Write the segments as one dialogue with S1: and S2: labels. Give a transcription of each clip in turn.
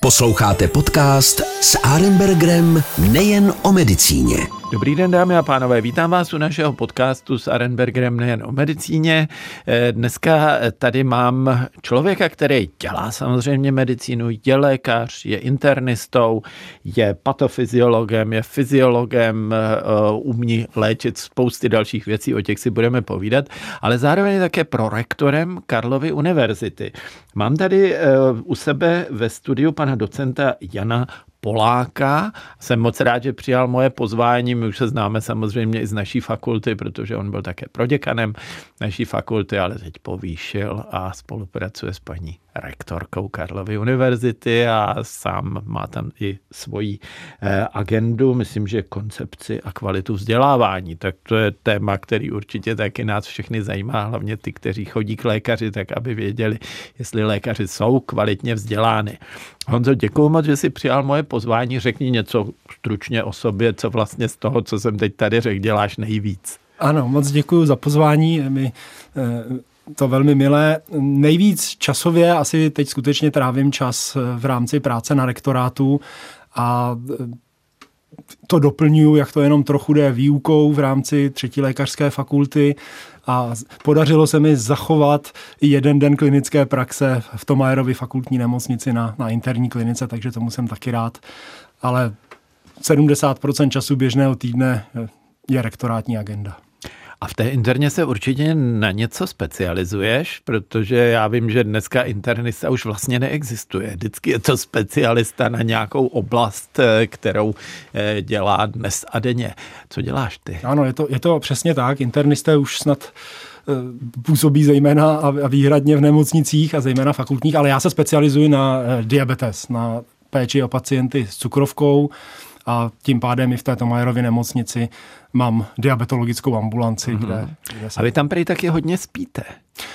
S1: Posloucháte podcast s Arenbergerem nejen o medicíně.
S2: Dobrý den, dámy a pánové, vítám vás u našeho podcastu s Arenbergerem nejen o medicíně. Dneska tady mám člověka, který dělá samozřejmě medicínu, je lékař, je internistou, je patofyziologem, je fyziologem, umí léčit spousty dalších věcí, o těch si budeme povídat, ale zároveň je také prorektorem Karlovy univerzity. Mám tady u sebe ve studiu pana docenta Jana Poláka. Jsem moc rád, že přijal moje pozvání. My už se známe samozřejmě i z naší fakulty, protože on byl také proděkanem naší fakulty, ale teď povýšil a spolupracuje s paní rektorkou Karlovy univerzity a sám má tam i svoji agendu, myslím, že koncepci a kvalitu vzdělávání. Tak to je téma, který určitě taky nás všechny zajímá, hlavně ty, kteří chodí k lékaři, tak aby věděli, jestli lékaři jsou kvalitně vzdělány. Honzo, děkuju moc, že jsi přijal moje pozvání. Řekni něco stručně o sobě, co vlastně z toho, co jsem teď tady řekl, děláš nejvíc.
S3: Ano, moc děkuju za pozvání. Mi to velmi milé. Nejvíc časově asi teď skutečně trávím čas v rámci práce na rektorátu a to doplňuji, jak to jenom trochu jde, výukou v rámci 3. lékařské fakulty a podařilo se mi zachovat i jeden den klinické praxe v Thomayerově fakultní nemocnici na interní klinice, takže tomu jsem taky rád. Ale 70% času běžného týdne je rektorátní agenda.
S2: A v té interně se určitě na něco specializuješ, protože já vím, že dneska internista už vlastně neexistuje. Vždycky je to specialista na nějakou oblast, kterou dělá dnes a denně. Co děláš ty?
S3: Ano, je to přesně tak. Internisté už snad působí zejména a výhradně v nemocnicích a zejména fakultních, ale já se specializuji na diabetes, na péči o pacienty s cukrovkou a tím pádem i v té Thomayerově nemocnici mám diabetologickou ambulanci, kde
S2: A vy tam prý taky hodně spíte.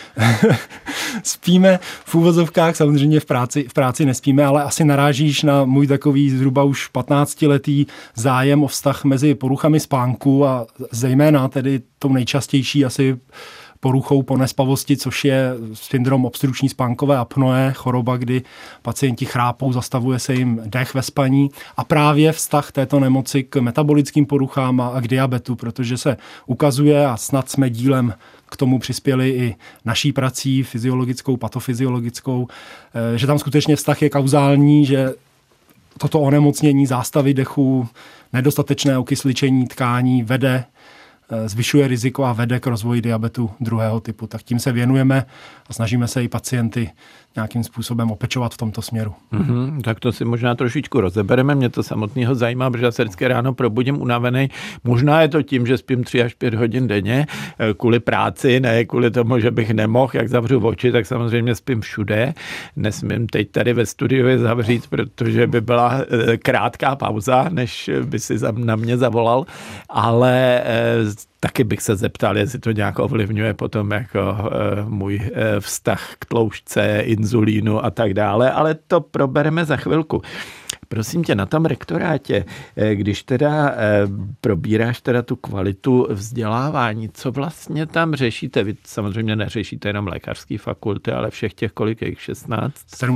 S3: Spíme v úvozovkách, samozřejmě v práci nespíme, ale asi narážíš na můj takový zhruba už 15letý zájem o vztah mezi poruchami spánku a zejména tedy tou nejčastější asi poruchou po nespavosti, což je syndrom obstrukční spánkové apnoe, choroba, kdy pacienti chrápou, zastavuje se jim dech ve spaní a právě vztah této nemoci k metabolickým poruchám a k diabetu, protože se ukazuje a snad jsme dílem k tomu přispěli i naší prací fyziologickou, patofyziologickou, že tam skutečně vztah je kauzální, že toto onemocnění zástavy dechu, nedostatečné okysličení tkání zvyšuje riziko a vede k rozvoji diabetu 2. typu. Tak tím se věnujeme a snažíme se i pacienty nějakým způsobem opečovat v tomto směru.
S2: Tak to si možná trošičku rozebereme. Mě to samotného zajímá, protože já se vždycky ráno probudím unavený. Možná je to tím, že spím 3 až 5 hodin denně kvůli práci, ne kvůli tomu, že bych nemohl. Jak zavřu oči, tak samozřejmě spím všude. Nesmím teď tady ve studiu zavřít, protože by byla krátká pauza, než by si na mě zavolal. Ale taky bych se zeptal, jestli to nějak ovlivňuje potom jako můj vztah k tloušťce, inzulínu a tak dále, ale to probereme za chvilku. Prosím tě, na tom rektorátě, když teda probíráš teda tu kvalitu vzdělávání, co vlastně tam řešíte? Vy samozřejmě neřešíte jenom lékařské fakulty, ale všech těch, kolik je jich? 16?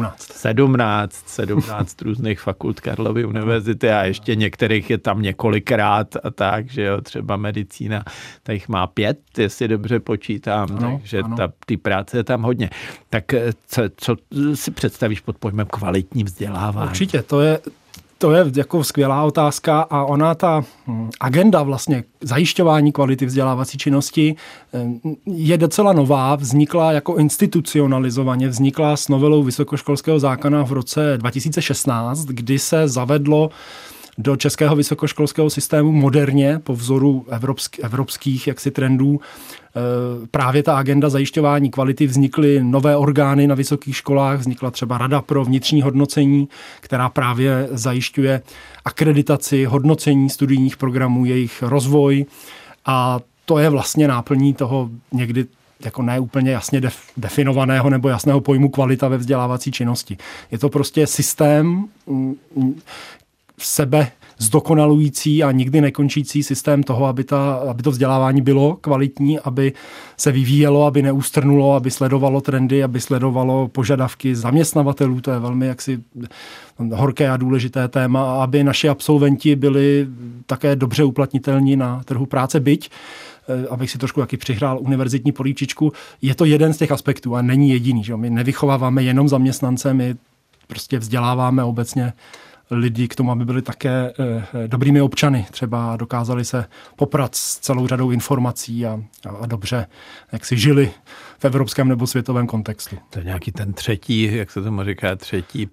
S2: 17 různých fakult Karlovy univerzity a ještě některých je tam několikrát a tak, že jo, třeba medicína, ta jich má 5, jestli dobře počítám, takže ty práce je tam hodně. Tak co si představíš pod pojmem kvalitní vzdělávání?
S3: Určitě, to je jako skvělá otázka a ona ta agenda vlastně zajišťování kvality vzdělávací činnosti je docela nová, vznikla jako institucionalizovaně, vznikla s novelou vysokoškolského zákona v roce 2016, kdy se zavedlo do českého vysokoškolského systému moderně po vzoru evropských jaksi trendů právě ta agenda zajišťování kvality, vznikly nové orgány na vysokých školách, vznikla třeba Rada pro vnitřní hodnocení, která právě zajišťuje akreditaci, hodnocení studijních programů, jejich rozvoj a to je vlastně náplní toho někdy jako neúplně jasně definovaného nebo jasného pojmu kvalita ve vzdělávací činnosti. Je to prostě systém, sebe zdokonalující a nikdy nekončící systém toho, aby to vzdělávání bylo kvalitní, aby se vyvíjelo, aby neústrnulo, aby sledovalo trendy, aby sledovalo požadavky zaměstnavatelů, to je velmi jaksi horké a důležité téma, a aby naši absolventi byli také dobře uplatnitelní na trhu práce, byť, abych si trošku taky přihrál univerzitní polívčičku, je to jeden z těch aspektů a není jediný. Že? My nevychováváme jenom zaměstnance, my prostě vzděláváme obecně lidi k tomu, aby byli také dobrými občany, třeba dokázali se poprat s celou řadou informací a dobře, jak si žili v evropském nebo světovém kontextu.
S2: To je nějaký ten třetí, jak se tomu říká, třetí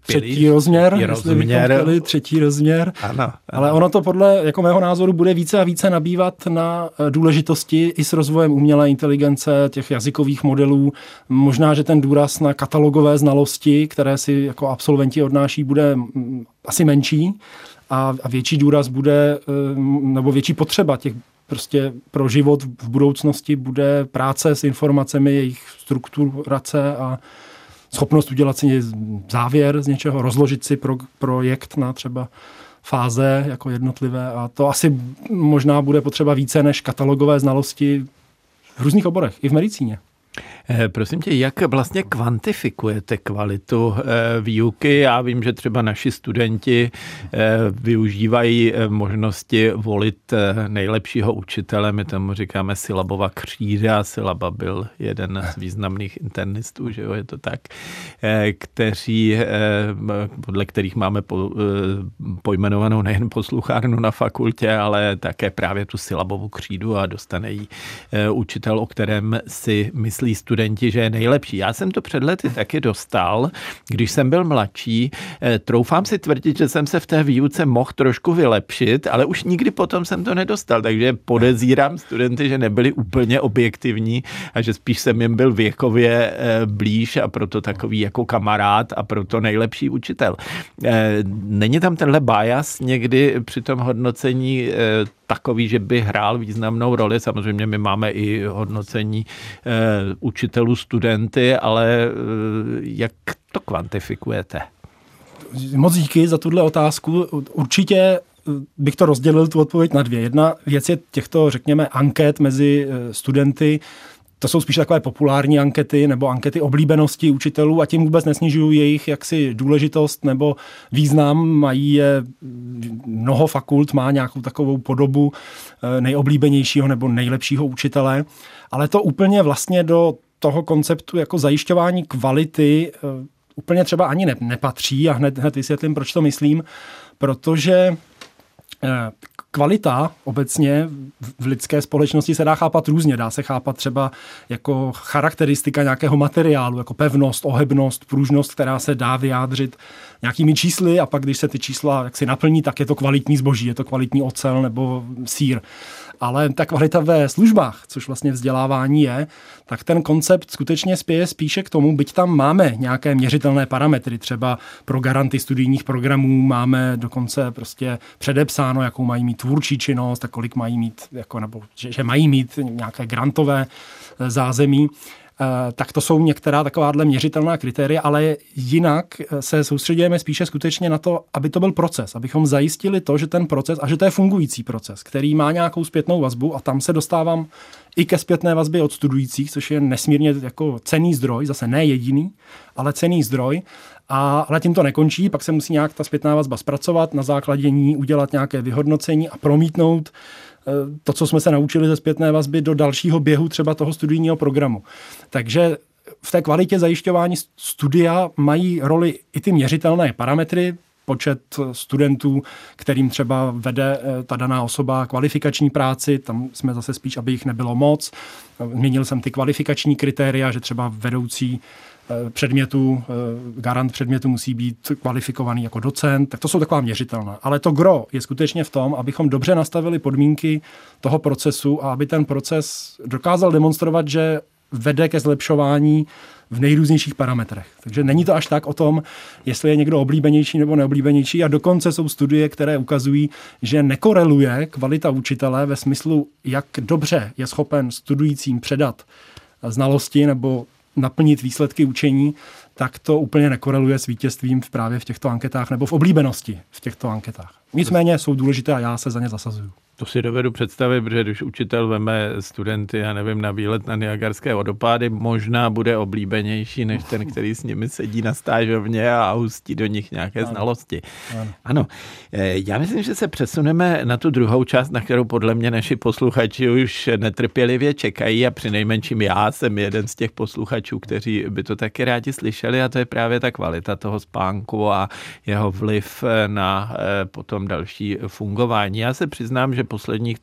S3: rozměr.
S2: Ano.
S3: Ale ono to podle jako mého názoru bude více a více nabývat na důležitosti i s rozvojem umělé inteligence, těch jazykových modelů. Možná, že ten důraz na katalogové znalosti, které si jako absolventi odnáší, bude asi menší a větší důraz bude, nebo větší potřeba těch prostě pro život v budoucnosti bude práce s informacemi, jejich strukturace a schopnost udělat si závěr z něčeho, rozložit si projekt na třeba fáze jako jednotlivé, a to asi možná bude potřeba více než katalogové znalosti v různých oborech, i v medicíně.
S2: Prosím tě, jak vlastně kvantifikujete kvalitu výuky? Já vím, že třeba naši studenti využívají možnosti volit nejlepšího učitele, my tomu říkáme Syllabova křída, Syllaba byl jeden z významných internistů, že jo, je to tak, podle kterých máme pojmenovanou nejen posluchárnu na fakultě, ale také právě tu Syllabovu křídu a dostane jí učitel, o kterém si myslí studenti, že je nejlepší. Já jsem to před lety taky dostal, když jsem byl mladší. Troufám si tvrdit, že jsem se v té výuce mohl trošku vylepšit, ale už nikdy potom jsem to nedostal, takže podezírám studenty, že nebyli úplně objektivní a že spíš jsem jim byl věkově blíž a proto takový jako kamarád a proto nejlepší učitel. Není tam tenhle bias někdy při tom hodnocení takový, že by hrál významnou roli? Samozřejmě my máme i hodnocení učitelů, studenty, ale jak to kvantifikujete?
S3: Moc díky za tuhle otázku. Určitě bych to rozdělil tu odpověď na dvě. Jedna věc je těchto, řekněme, anket mezi studenty. To jsou spíš takové populární ankety nebo ankety oblíbenosti učitelů a tím vůbec nesnižují jejich jaksi důležitost nebo význam. Mají je mnoho fakult, má nějakou takovou podobu nejoblíbenějšího nebo nejlepšího učitele, ale to úplně vlastně do toho konceptu jako zajišťování kvality úplně třeba ani nepatří a hned vysvětlím, proč to myslím, protože kvalita obecně v lidské společnosti se dá chápat různě. Dá se chápat třeba jako charakteristika nějakého materiálu, jako pevnost, ohebnost, pružnost, která se dá vyjádřit nějakými čísly a pak, když se ty čísla jaksi naplní, tak je to kvalitní zboží, je to kvalitní ocel nebo sýr. Ale ta kvalita ve službách, což vlastně vzdělávání je, tak ten koncept skutečně spěje spíše k tomu, byť tam máme nějaké měřitelné parametry, třeba pro garanty studijních programů máme dokonce prostě předepsáno, jakou mají mít tvůrčí činnost a kolik mají mít, jako, nebo že mají mít nějaké grantové zázemí. Tak to jsou některá takováhle měřitelná kritéria, ale jinak se soustředujeme spíše skutečně na to, aby to byl proces, abychom zajistili to, že ten proces a že to je fungující proces, který má nějakou zpětnou vazbu a tam se dostávám i ke zpětné vazbě od studujících, což je nesmírně jako cenný zdroj, zase ne jediný, ale cenný zdroj. Ale tím to nekončí, pak se musí nějak ta zpětná vazba zpracovat, na základě ní udělat nějaké vyhodnocení a promítnout to, co jsme se naučili ze zpětné vazby do dalšího běhu třeba toho studijního programu. Takže v té kvalitě zajišťování studia mají roli i ty měřitelné parametry, počet studentů, kterým třeba vede ta daná osoba kvalifikační práci, tam jsme zase spíš, aby jich nebylo moc. Zmínil jsem ty kvalifikační kritéria, že třeba vedoucí předmětu, garant předmětu musí být kvalifikovaný jako docent, tak to jsou taková měřitelná. Ale to gro je skutečně v tom, abychom dobře nastavili podmínky toho procesu a aby ten proces dokázal demonstrovat, že vede ke zlepšování v nejrůznějších parametrech. Takže není to až tak o tom, jestli je někdo oblíbenější nebo neoblíbenější a dokonce jsou studie, které ukazují, že nekoreluje kvalita učitele ve smyslu, jak dobře je schopen studujícím předat znalosti nebo naplnit výsledky učení, tak to úplně nekoreluje s vítězstvím právě v těchto anketách nebo v oblíbenosti v těchto anketách. Nicméně jsou důležité a já se za ně zasazuju.
S2: To si dovedu představit, protože když učitel veme studenty, já nevím, na výlet na Niagarské vodopády, možná bude oblíbenější než ten, který s nimi sedí na stážovně a hustí do nich nějaké znalosti. Ano. Já myslím, že se přesuneme na tu druhou část, na kterou podle mě naši posluchači už netrpělivě čekají a přinejmenším já jsem jeden z těch posluchačů, kteří by to taky rádi slyšeli, a to je právě ta kvalita toho spánku a jeho vliv na potom další fungování. Já se přiznám, že posledních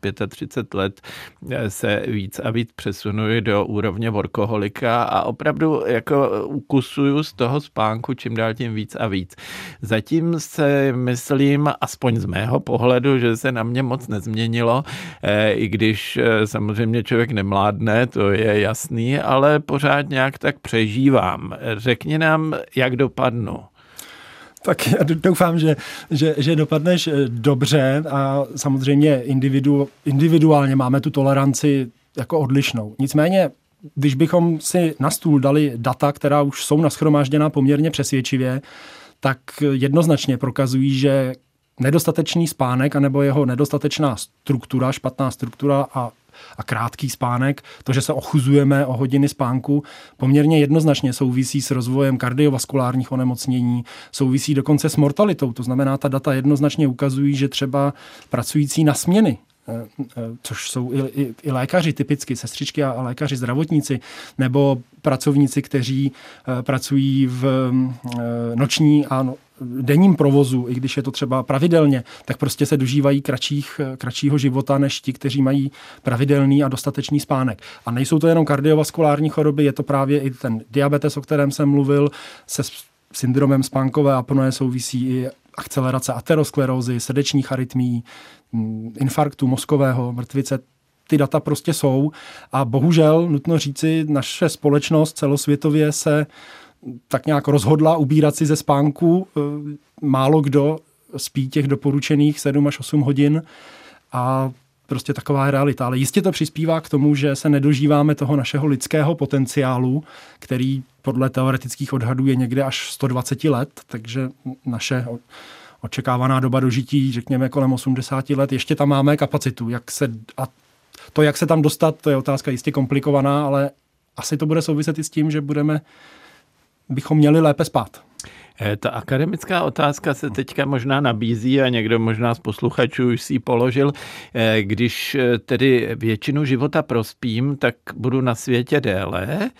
S2: 35 let se víc a víc přesunuji do úrovně workoholika a opravdu jako ukusuju z toho spánku čím dál tím víc a víc. Zatím se myslím, aspoň z mého pohledu, že se na mě moc nezměnilo, i když samozřejmě člověk nemládne, to je jasný, ale pořád nějak tak přežívám. Řekni nám, jak dopadnu.
S3: Tak já doufám, že dopadneš dobře a samozřejmě individuálně máme tu toleranci jako odlišnou. Nicméně, když bychom si na stůl dali data, která už jsou nashromážděná poměrně přesvědčivě, tak jednoznačně prokazují, že nedostatečný spánek anebo jeho nedostatečná struktura, špatná struktura a krátký spánek, to, že se ochuzujeme o hodiny spánku, poměrně jednoznačně souvisí s rozvojem kardiovaskulárních onemocnění, souvisí dokonce s mortalitou. To znamená, ta data jednoznačně ukazují, že třeba pracující na směny, což jsou i lékaři typicky, sestřičky a lékaři, zdravotníci, nebo pracovníci, kteří pracují v noční a denním provozu, i když je to třeba pravidelně, tak prostě se dožívají kratšího života než ti, kteří mají pravidelný a dostatečný spánek. A nejsou to jenom kardiovaskulární choroby, je to právě i ten diabetes, o kterém jsem mluvil, se syndromem spánkové apnoe souvisí i akcelerace aterosklerózy, srdečních arytmií, infarktu mozkového, mrtvice. Ty data prostě jsou a bohužel, nutno říci, naše společnost celosvětově se tak nějak rozhodla ubírat si ze spánku. Málo kdo spí těch doporučených 7 až 8 hodin a prostě taková je realita. Ale jistě to přispívá k tomu, že se nedožíváme toho našeho lidského potenciálu, který podle teoretických odhadů je někde až 120 let, takže naše očekávaná doba dožití, řekněme kolem 80 let, ještě tam máme kapacitu. Jak se tam dostat, to je otázka jistě komplikovaná, ale asi to bude souviset i s tím, že bychom měli lépe spát.
S2: Ta akademická otázka se teďka možná nabízí a někdo možná z posluchačů už si ji položil. Když tedy většinu života prospím, tak budu na světě déle.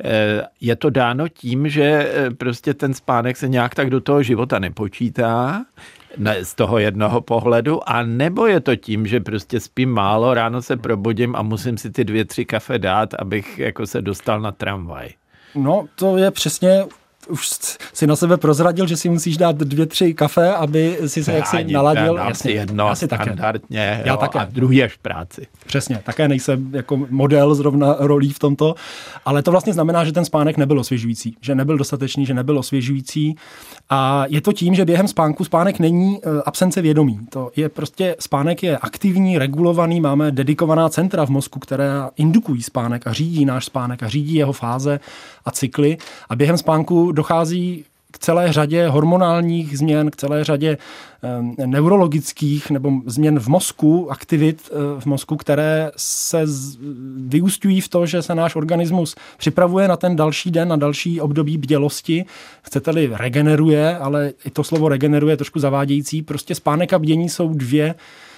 S2: Je to dáno tím, že prostě ten spánek se nějak tak do toho života nepočítá, z toho jednoho pohledu, a nebo je to tím, že prostě spím málo, ráno se probudím a musím si ty 2-3 kafe dát, abych jako se dostal na tramvaj.
S3: No, to je přesně, už si na sebe prozradil, že si musíš dát 2-3 kafe, aby si se jaksi naladil.
S2: Jasně, jedno standardně,
S3: já také.
S2: A druhý až v práci.
S3: Přesně, také nejsem jako model zrovna rolí v tomto, ale to vlastně znamená, že ten spánek nebyl osvěžující, že nebyl dostatečný, že nebyl osvěžující a je to tím, že během spánek není absence vědomí. To je prostě, spánek je aktivní, regulovaný, máme dedikovaná centra v mozku, které indukují spánek a řídí náš spánek a řídí jeho fáze a cykly a během spánku dochází k celé řadě hormonálních změn, k celé řadě neurologických nebo změn v mozku, aktivit v mozku, které se vyúsťují v to, že se náš organismus připravuje na ten další den, na další období bdělosti. Chcete-li regeneruje, ale i to slovo regeneruje je trošku zavádějící. Prostě spánek a bdění jsou dvě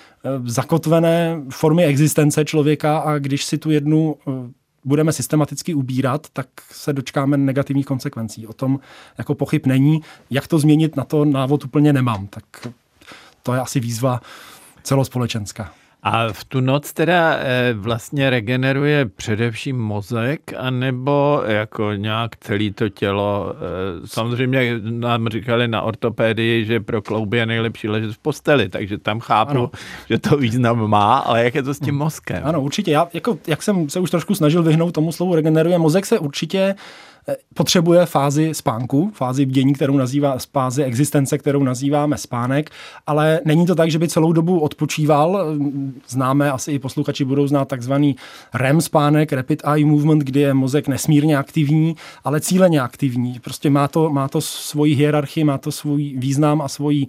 S3: zakotvené formy existence člověka a když si tu jednu budeme systematicky ubírat, tak se dočkáme negativních konsekvencí. O tom jako pochyb není. Jak to změnit, na to návod úplně nemám. Tak to je asi výzva celospolečenská.
S2: A v tu noc teda vlastně regeneruje především mozek, anebo jako nějak celé to tělo? Samozřejmě nám říkali na ortopédii, že pro klouby je nejlepší ležet v posteli, takže tam chápu, ano, že to význam má, ale jak je to s tím mozkem?
S3: Ano, určitě. Já, jak jsem se už trošku snažil vyhnout tomu slovu regeneruje, mozek se určitě potřebuje fázi spánku, fázi bdění, fázi existence, kterou nazýváme spánek, ale není to tak, že by celou dobu odpočíval. Známe, asi i posluchači budou znát takzvaný REM spánek, Rapid Eye Movement, kdy je mozek nesmírně aktivní, ale cíleně aktivní. Prostě má to svoji hierarchii, má to svůj význam a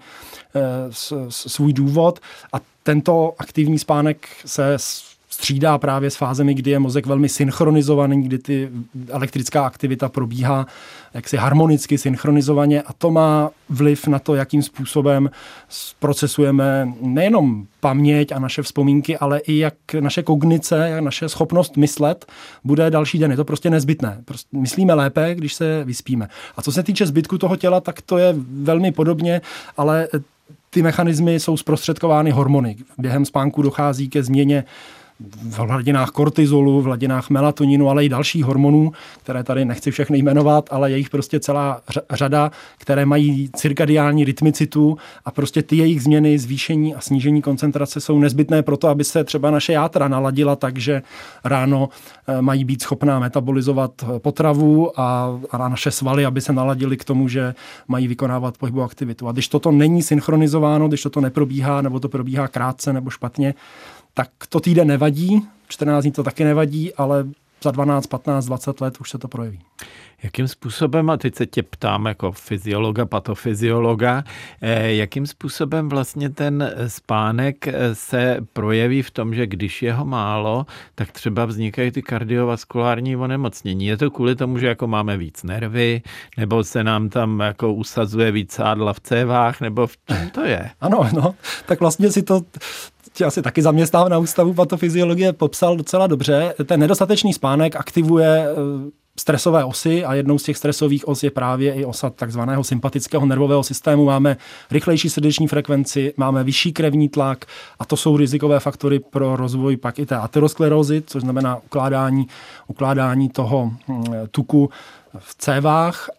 S3: svůj důvod a tento aktivní spánek se střídá právě s fázemi, kdy je mozek velmi synchronizovaný, kdy ty elektrická aktivita probíhá jaksi harmonicky, synchronizovaně a to má vliv na to, jakým způsobem procesujeme nejenom paměť a naše vzpomínky, ale i jak naše kognice, jak naše schopnost myslet bude další den. Je to prostě nezbytné. Myslíme lépe, když se vyspíme. A co se týče zbytku toho těla, tak to je velmi podobně, ale ty mechanismy jsou zprostředkovány hormony. Během spánku dochází ke změně v hladinách kortizolu, v hladinách melatoninu, ale i dalších hormonů, které tady nechci všechny jmenovat, ale je jich prostě celá řada, které mají cirkadiální rytmicitu a prostě ty jejich změny, zvýšení a snížení koncentrace jsou nezbytné pro to, aby se třeba naše játra naladila tak, že ráno mají být schopná metabolizovat potravu a naše svaly, aby se naladily k tomu, že mají vykonávat pohybovou aktivitu. A když toto není synchronizováno, když toto neprobíhá, nebo to probíhá krátce nebo špatně, tak to týden nevadí, 14 dní to taky nevadí, ale za 12, 15, 20 let už se to projeví.
S2: Jakým způsobem, a teď se tě ptám jako fyziologa, patofyziologa, jakým způsobem vlastně ten spánek se projeví v tom, že když je ho málo, tak třeba vznikají ty kardiovaskulární onemocnění. Je to kvůli tomu, že jako máme víc nervy, nebo se nám tam jako usazuje víc sádla v cévách, nebo v čem to je?
S3: Ano, no, tak vlastně si to asi taky zaměstnám na Ústavu patofyziologie, popsal docela dobře. Ten nedostatečný spánek aktivuje stresové osy a jednou z těch stresových os je právě i osa takzvaného sympatického nervového systému. Máme rychlejší srdeční frekvenci, máme vyšší krevní tlak a to jsou rizikové faktory pro rozvoj pak i té aterosklerózy, což znamená ukládání toho tuku v cévách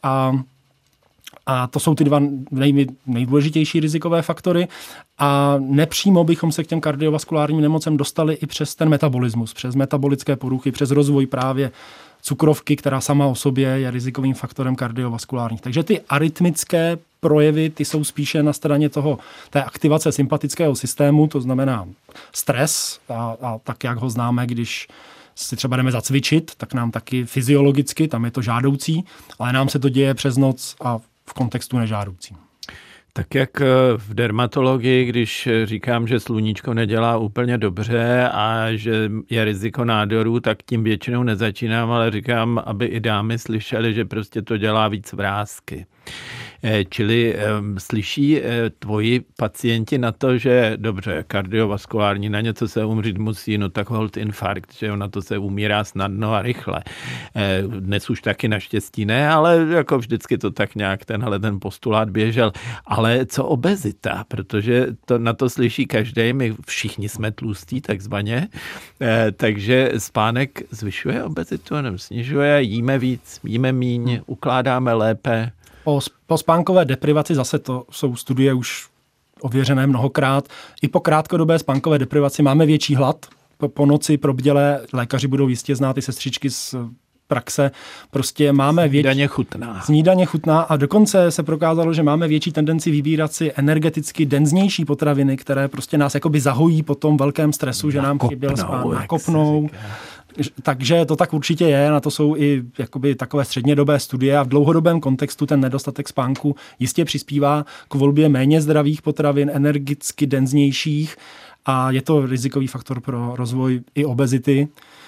S3: a to jsou ty dva nejdůležitější rizikové faktory a nepřímo bychom se k těm kardiovaskulárním nemocem dostali i přes ten metabolismus, přes metabolické poruchy, přes rozvoj právě cukrovky, která sama o sobě je rizikovým faktorem kardiovaskulárních. Takže ty arytmické projevy, ty jsou spíše na straně té aktivace sympatického systému, to znamená stres a tak, jak ho známe, když si třeba jdeme zacvičit, tak nám taky fyziologicky, tam je to žádoucí, ale nám se to děje přes noc a v kontextu nežádoucím.
S2: Tak jak v dermatologii, když říkám, že sluníčko nedělá úplně dobře a že je riziko nádorů, tak tím většinou nezačínám, ale říkám, aby i dámy slyšely, že prostě to dělá víc vrásky. Čili slyší tvoji pacienti na to, že dobře, kardiovaskulární, na něco se umřít musí, no tak holt infarkt, že na to se umírá snadno a rychle. Dnes už taky naštěstí ne, ale jako vždycky to tak nějak ten postulát běžel. Ale co obezita? Protože na to slyší každý, my všichni jsme tlustí takzvaně, takže spánek zvyšuje obezitu, nebo snižuje, jíme víc, jíme míň, ukládáme lépe.
S3: Po spánkové deprivaci zase to jsou studie už ověřené mnohokrát. I po krátkodobé spánkové deprivaci máme větší hlad. Po noci probdělé, lékaři budou jistě znát i sestřičky z praxe, prostě máme snídaně chutná a dokonce se prokázalo, že máme větší tendenci vybírat si energeticky denznější potraviny, které prostě nás jakoby zahojí po tom velkém stresu, že nám chyběl spánek, nakopnou. Takže to tak určitě je, na to jsou i jakoby takové střednědobé studie a v dlouhodobém kontextu ten nedostatek spánku jistě přispívá k volbě méně zdravých potravin, energicky denznějších a je to rizikový faktor pro rozvoj i obezity.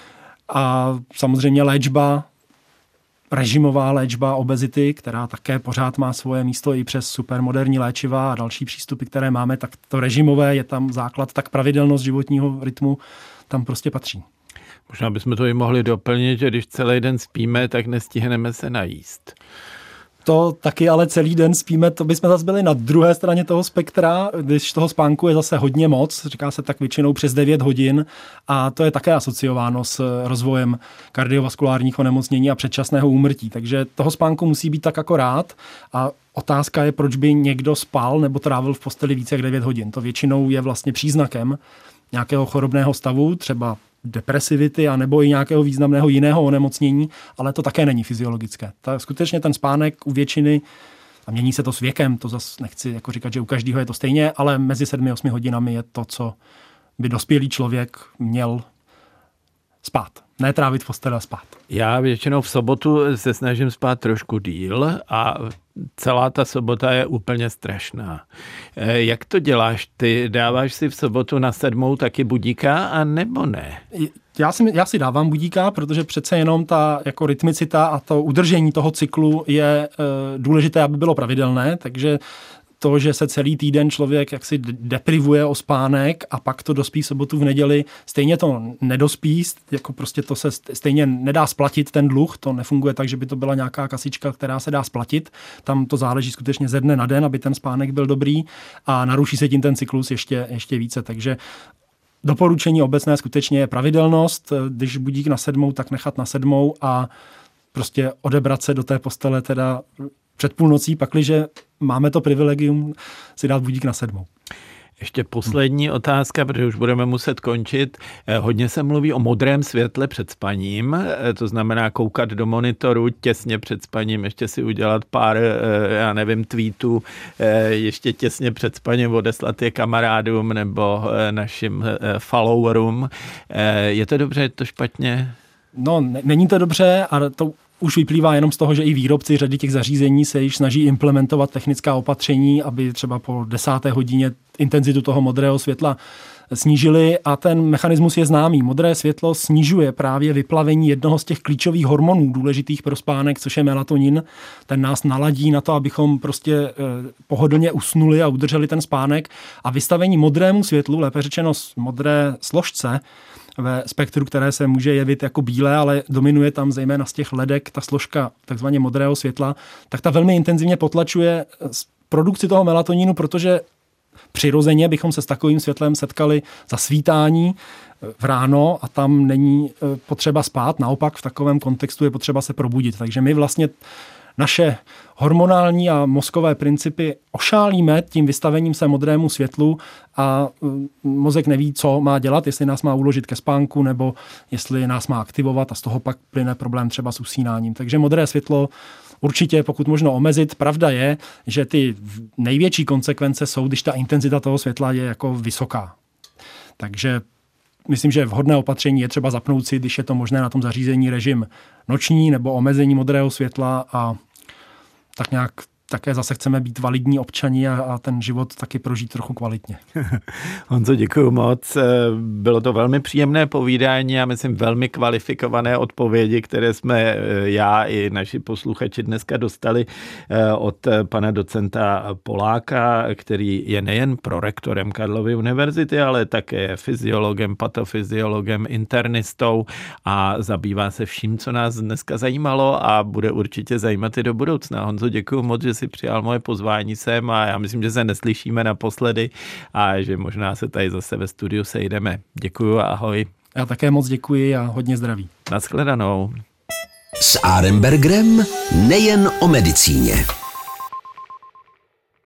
S3: A samozřejmě režimová léčba obezity, která také pořád má svoje místo i přes supermoderní léčiva a další přístupy, které máme, tak to režimové je tam základ, tak pravidelnost životního rytmu tam prostě patří.
S2: Možná bychom to i mohli doplnit, že když celý den spíme, tak nestihneme se najíst.
S3: To taky, ale celý den spíme, to bychom zase byli na druhé straně toho spektra, když toho spánku je zase hodně moc, říká se tak většinou přes 9 hodin a to je také asociováno s rozvojem kardiovaskulárních onemocnění a předčasného úmrtí. Takže toho spánku musí být tak akorát a otázka je, proč by někdo spal nebo trávil v posteli více jak 9 hodin. To většinou je vlastně příznakem nějakého chorobného stavu, třeba depresivity a nebo i nějakého významného jiného onemocnění, ale to také není fyziologické. Skutečně ten spánek u většiny, a mění se to s věkem, to zase nechci jako říkat, že u každého je to stejně, ale mezi 7-8 hodinami je to, co by dospělý člověk měl spát. Ne trávit v posteli a spát.
S2: Já většinou v sobotu se snažím spát trošku díl a celá ta sobota je úplně strašná. Jak to děláš? Ty dáváš si v sobotu na 7 taky budíka, a nebo ne?
S3: Já si dávám budíka, protože přece jenom ta jako rytmicita a to udržení toho cyklu je důležité, aby bylo pravidelné, takže to, že se celý týden člověk jaksi deprivuje o spánek a pak to dospí v sobotu v neděli, stejně to nedospí, jako prostě to se stejně nedá splatit ten dluh, to nefunguje tak, že by to byla nějaká kasička, která se dá splatit, tam to záleží skutečně ze dne na den, aby ten spánek byl dobrý a naruší se tím ten cyklus ještě více, takže doporučení obecné skutečně je pravidelnost, když budík na 7, tak nechat na 7 a prostě odebrat se do té postele teda před půlnocí, pakliže máme to privilegium si dát budík na 7.
S2: Ještě poslední otázka, protože už budeme muset končit. Hodně se mluví o modrém světle před spaním, to znamená koukat do monitoru těsně před spaním, ještě si udělat pár, já nevím, tweetů, ještě těsně před spaním odeslat je kamarádům nebo našim followerům. Je to dobře, je to špatně?
S3: No, není to dobře a to už vyplývá jenom z toho, že i výrobci řady těch zařízení se již snaží implementovat technická opatření, aby třeba po 10. hodině intenzitu toho modrého světla snížili a ten mechanismus je známý. Modré světlo snižuje právě vyplavení jednoho z těch klíčových hormonů důležitých pro spánek, což je melatonin. Ten nás naladí na to, abychom prostě pohodlně usnuli a udrželi ten spánek a vystavení modrému světlu, lépe řečeno modré složce, ve spektru, které se může jevit jako bílé, ale dominuje tam zejména z těch ledek ta složka takzvaně modrého světla, tak ta velmi intenzivně potlačuje produkci toho melatoninu, protože přirozeně bychom se s takovým světlem setkali za svítání v ráno a tam není potřeba spát, naopak v takovém kontextu je potřeba se probudit. Takže my vlastně naše hormonální a mozkové principy ošálíme tím vystavením se modrému světlu a mozek neví, co má dělat, jestli nás má uložit ke spánku nebo jestli nás má aktivovat a z toho pak plyne problém třeba s usínáním. Takže modré světlo určitě pokud možno omezit. Pravda je, že ty největší konsekvence jsou, když ta intenzita toho světla je jako vysoká. Takže myslím, že vhodné opatření je třeba zapnout si, když je to možné na tom zařízení, režim noční nebo omezení modrého světla a tak nějak také zase chceme být validní občani a ten život taky prožít trochu kvalitně.
S2: Honzo, děkuju moc. Bylo to velmi příjemné povídání a myslím velmi kvalifikované odpovědi, které jsme já i naši posluchači dneska dostali od pana docenta Poláka, který je nejen prorektorem Karlovy univerzity, ale také fyziologem, patofyziologem, internistou a zabývá se vším, co nás dneska zajímalo a bude určitě zajímat i do budoucna. Honzo, děkuju moc, že jsi přijal moje pozvání sem a já myslím, že se neslyšíme naposledy a že možná se tady zase ve studiu sejdeme. Děkuju a ahoj.
S3: Já také moc děkuji a hodně zdraví.
S2: Nashledanou.
S1: S Arenbergerem nejen o medicíně.